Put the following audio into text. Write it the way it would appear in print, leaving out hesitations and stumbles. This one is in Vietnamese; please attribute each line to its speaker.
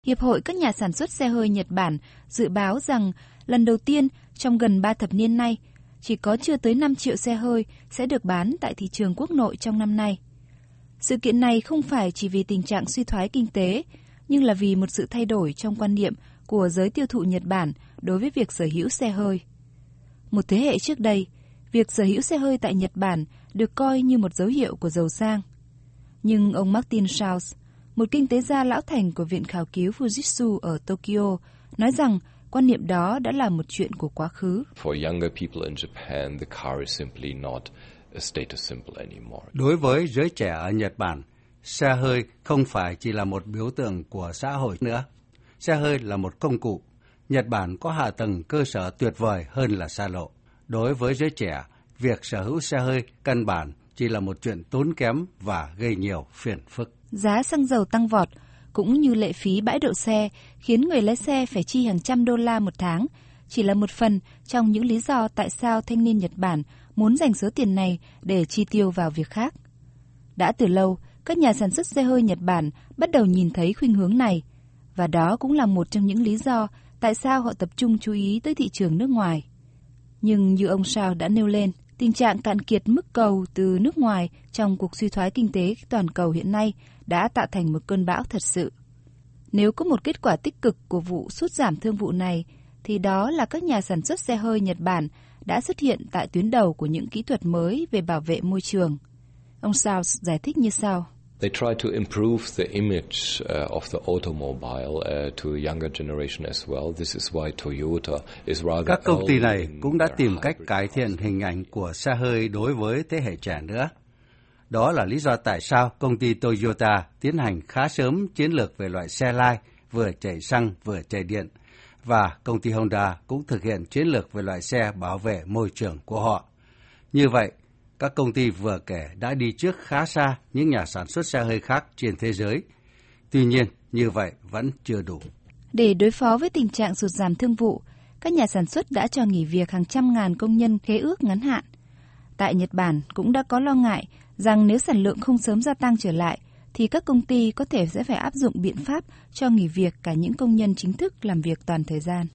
Speaker 1: Hiệp hội các nhà sản xuất xe hơi Nhật Bản dự báo rằng lần đầu tiên trong gần 3 thập niên nay, chỉ có chưa tới 5 triệu xe hơi sẽ được bán tại thị trường quốc nội trong năm nay. Sự kiện này không phải chỉ vì tình trạng suy thoái kinh tế, nhưng là vì một sự thay đổi trong quan niệm của giới tiêu thụ Nhật Bản đối với việc sở hữu xe hơi. Một thế hệ trước đây, việc sở hữu xe hơi tại Nhật Bản được coi như một dấu hiệu của giàu sang. Nhưng ông Martin Schulz, một kinh tế gia lão thành của Viện Khảo cứu Fujitsu ở Tokyo, nói rằng quan niệm đó đã là một chuyện của quá khứ.
Speaker 2: Đối với giới trẻ ở Nhật Bản, xe hơi không phải chỉ là một biểu tượng của xã hội nữa. Xe hơi là một công cụ. Nhật Bản có hạ tầng cơ sở tuyệt vời hơn là xa lộ. Đối với giới trẻ, việc sở hữu xe hơi căn bản chỉ là một chuyện tốn kém và gây nhiều phiền phức.
Speaker 1: Giá xăng dầu tăng vọt, cũng như lệ phí bãi đậu xe, khiến người lái xe phải chi hàng trăm đô la một tháng, chỉ là một phần trong những lý do tại sao thanh niên Nhật Bản muốn dành số tiền này để chi tiêu vào việc khác. Đã từ lâu, các nhà sản xuất xe hơi Nhật Bản bắt đầu nhìn thấy khuynh hướng này, và đó cũng là một trong những lý do tại sao họ tập trung chú ý tới thị trường nước ngoài. Nhưng như ông Shao đã nêu lên, tình trạng cạn kiệt mức cầu từ nước ngoài trong cuộc suy thoái kinh tế toàn cầu hiện nay đã tạo thành một cơn bão thật sự. Nếu có một kết quả tích cực của vụ sút giảm thương vụ này, thì đó là các nhà sản xuất xe hơi Nhật Bản đã xuất hiện tại tuyến đầu của những kỹ thuật mới về bảo vệ môi trường. Ông Shao giải thích như sau.
Speaker 3: They try to improve the image of the automobile to a younger generation as well. This is why Toyota is rather.
Speaker 2: Các công ty này cũng đã tìm cách cải thiện hình ảnh của xe hơi đối với thế hệ trẻ nữa. Đó là lý do tại sao công ty Toyota tiến hành khá sớm chiến lược về loại xe lai vừa chạy xăng vừa chạy điện, và công ty Honda cũng thực hiện chiến lược về loại xe bảo vệ môi trường của họ. Như vậy, các công ty vừa kể đã đi trước khá xa những nhà sản xuất xe hơi khác trên thế giới. Tuy nhiên, như vậy vẫn chưa đủ.
Speaker 1: Để đối phó với tình trạng sụt giảm thương vụ, các nhà sản xuất đã cho nghỉ việc hàng trăm ngàn công nhân khế ước ngắn hạn. Tại Nhật Bản cũng đã có lo ngại rằng nếu sản lượng không sớm gia tăng trở lại, thì các công ty có thể sẽ phải áp dụng biện pháp cho nghỉ việc cả những công nhân chính thức làm việc toàn thời gian.